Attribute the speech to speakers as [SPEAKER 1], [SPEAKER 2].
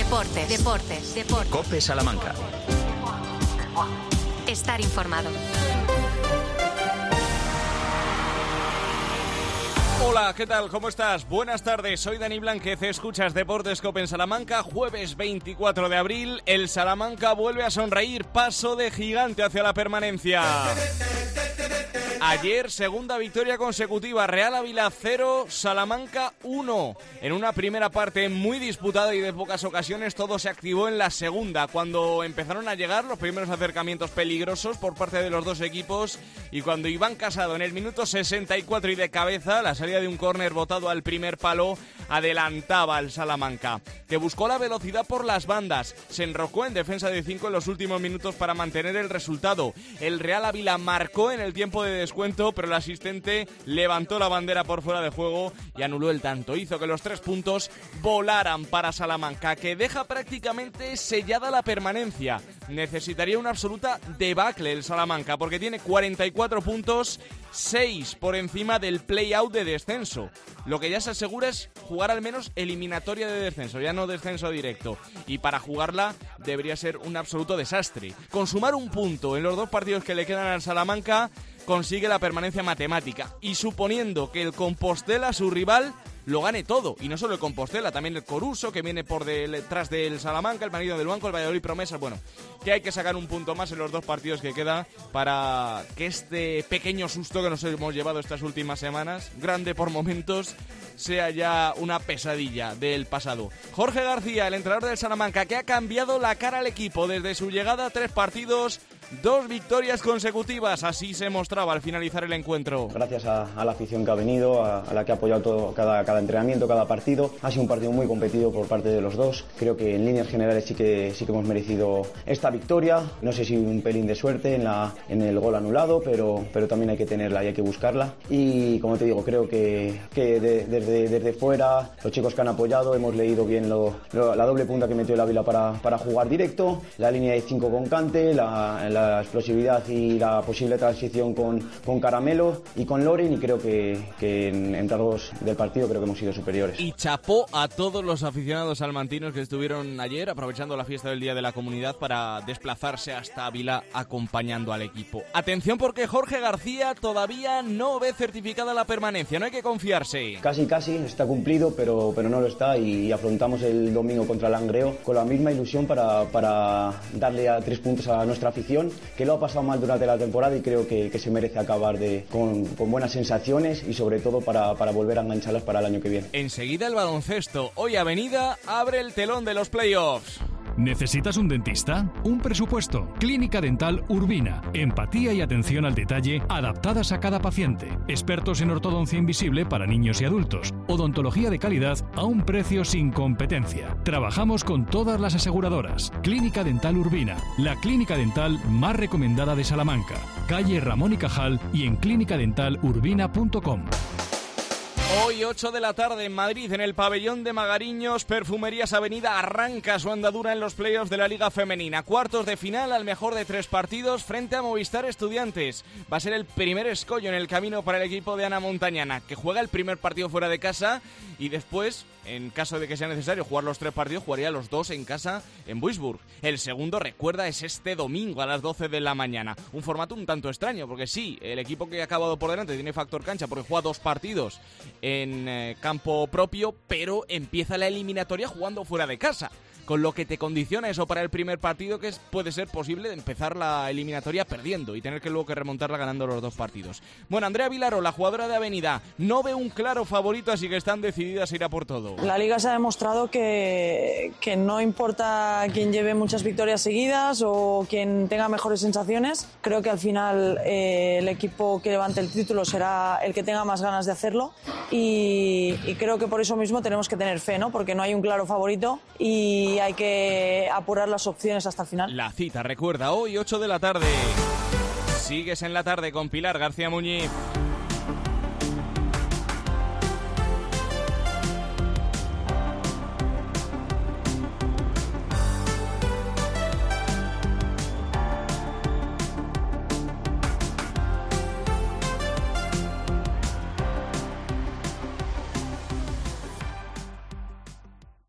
[SPEAKER 1] Deportes.
[SPEAKER 2] COPE Salamanca.
[SPEAKER 1] Estar informado.
[SPEAKER 3] Hola, ¿qué tal? ¿Cómo estás? Buenas tardes, soy Dani Blanquez, escuchas Deportes COPE en Salamanca, jueves 24 de abril, el Salamanca vuelve a sonreír, paso de gigante hacia la permanencia. Ayer, segunda victoria consecutiva, Real Ávila 0, Salamanca 1. En una primera parte muy disputada y de pocas ocasiones, todo se activó en la segunda, cuando empezaron a llegar los primeros acercamientos peligrosos por parte de los dos equipos y cuando Iván Casado en el minuto 64 y de cabeza, la salida de un córner botado al primer palo, adelantaba al Salamanca, que buscó la velocidad por las bandas, se enrocó en defensa de 5 en los últimos minutos para mantener el resultado. El Real Ávila marcó en el tiempo de descuento, pero el asistente levantó la bandera por fuera de juego y anuló el tanto. Hizo que los 3 puntos volaran para Salamanca, que deja prácticamente sellada la permanencia. Necesitaría una absoluta debacle el Salamanca, porque tiene 44 puntos, 6 por encima del play-out de descenso. Lo que ya se asegura es jugar al menos eliminatoria de descenso, ya no descenso directo. Y para jugarla debería ser un absoluto desastre. Con sumar un punto en los 2 partidos que le quedan al Salamanca, consigue la permanencia matemática. Y suponiendo que el Compostela, su rival, lo gane todo, y no solo el Compostela, también el Coruso, que viene por detrás del Salamanca, el Marino del Banco, el Valladolid Promesas. Bueno, que hay que sacar un punto más en los 2 partidos que queda para que este pequeño susto que nos hemos llevado estas últimas semanas, grande por momentos, sea ya una pesadilla del pasado. Jorge García, el entrenador del Salamanca, que ha cambiado la cara al equipo desde su llegada, 3 partidos, 2 victorias consecutivas, así se mostraba al finalizar el encuentro.
[SPEAKER 4] Gracias a la afición que ha venido, a la que ha apoyado todo, cada entrenamiento, cada partido. Ha sido un partido muy competido por parte de los dos. Creo que en líneas generales sí que hemos merecido esta victoria. No sé si un pelín de suerte en el gol anulado, pero también hay que tenerla y hay que buscarla. Y como te digo, creo que desde fuera, los chicos que han apoyado, hemos leído bien la doble punta que metió el Ávila para jugar directo, la línea de 5 con Cante, la explosividad y la posible transición con Caramelo y con Loren, y creo que en rasgos del partido creo que hemos sido superiores.
[SPEAKER 3] Y chapó a todos los aficionados salmantinos que estuvieron ayer aprovechando la fiesta del Día de la Comunidad para desplazarse hasta Ávila acompañando al equipo. Atención, porque Jorge García todavía no ve certificada la permanencia, no hay que confiarse.
[SPEAKER 4] Casi está cumplido, pero no lo está, y afrontamos el domingo contra el Langreo con la misma ilusión para darle a 3 puntos a nuestra afición, que lo ha pasado mal durante la temporada y creo que se merece acabar con buenas sensaciones y sobre todo para volver a engancharlas para el año que viene.
[SPEAKER 3] Enseguida el baloncesto. Hoy Avenida abre el telón de los playoffs.
[SPEAKER 5] ¿Necesitas un dentista? ¿Un presupuesto? Clínica Dental Urbina. Empatía y atención al detalle adaptadas a cada paciente. Expertos en ortodoncia invisible para niños y adultos. Odontología de calidad a un precio sin competencia. Trabajamos con todas las aseguradoras. Clínica Dental Urbina. La clínica dental más recomendada de Salamanca. Calle Ramón y Cajal y en clinicadentalurbina.com.
[SPEAKER 3] Hoy 8 de la tarde en Madrid, en el pabellón de Magariños, Perfumerías Avenida arranca su andadura en los playoffs de la Liga Femenina. Cuartos de final al mejor de 3 partidos frente a Movistar Estudiantes. Va a ser el primer escollo en el camino para el equipo de Ana Montañana, que juega el primer partido fuera de casa y después, en caso de que sea necesario jugar los 3 partidos, jugaría los 2 en casa en Duisburg. El segundo, recuerda, es este domingo a las 12 de la mañana. Un formato un tanto extraño, porque sí, el equipo que ha acabado por delante tiene factor cancha porque juega 2 partidos en campo propio, pero empieza la eliminatoria jugando fuera de casa, con lo que te condiciona eso para el primer partido, que puede ser posible de empezar la eliminatoria perdiendo y tener que luego que remontarla ganando los 2 partidos. Bueno, Andrea Vilaro, la jugadora de Avenida, no ve un claro favorito, así que están decididas a ir a por todo.
[SPEAKER 6] La Liga se ha demostrado que no importa quién lleve muchas victorias seguidas o quien tenga mejores sensaciones. Creo que al final el equipo que levante el título será el que tenga más ganas de hacerlo y creo que por eso mismo tenemos que tener fe, ¿no? Porque no hay un claro favorito y hay que apurar las opciones hasta el final.
[SPEAKER 3] La cita, recuerda, hoy 8 de la tarde. Sigues en la tarde con Pilar García Muñiz.